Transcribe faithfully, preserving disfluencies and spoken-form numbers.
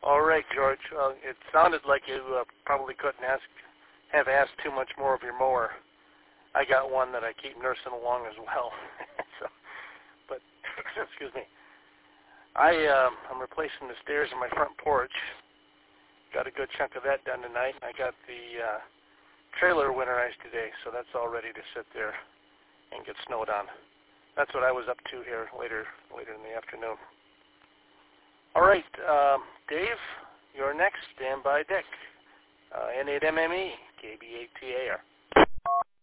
All right, George. Well, it sounded like you uh, probably couldn't ask, have asked too much more of your mower. I got one that I keep nursing along as well. so, but excuse me. I uh, I'm replacing the stairs in my front porch. Got a good chunk of that done tonight. I got the uh, trailer winterized today, so that's all ready to sit there and get snowed on. That's what I was up to here later later in the afternoon. All right, um, Dave, you're next. Stand by, Dick. Uh, N eight M M E, K B eight T A R.